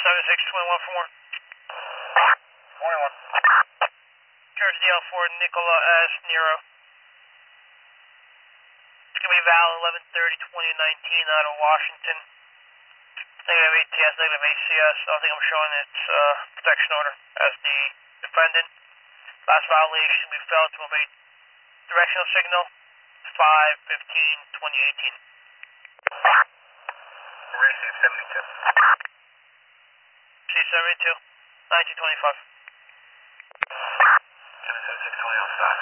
7621 for more. 21. George DL for Nicola S. Nero. It's going to be Val 11/30/2019 out of Washington. Negative ATS, negative ACS. I don't think I'm showing its protection order as the defendant. Last violation, we failed to obey directional signal 5/15/2018. Receive 72. C72, 1925. 7620 on stop.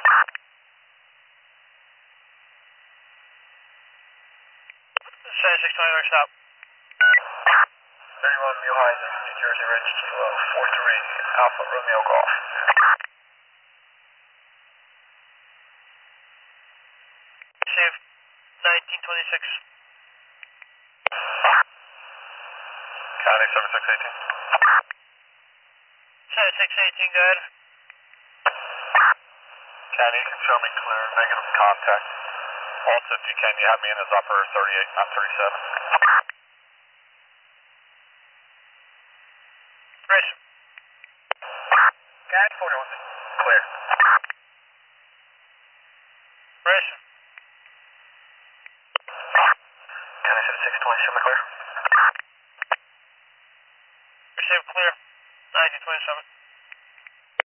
7620 or stop. 31 Mulehausen, New Jersey Ridge, Kilo 43, Alpha Romeo Golf. Receive 1926. County 7618. 7618, go ahead. County, you can show me clear, negative contact. Also, if you can, you have me in as operator 38, not 37. Race. County 41. Clear. Race. County 7620, show me clear. Receive clear. 1927.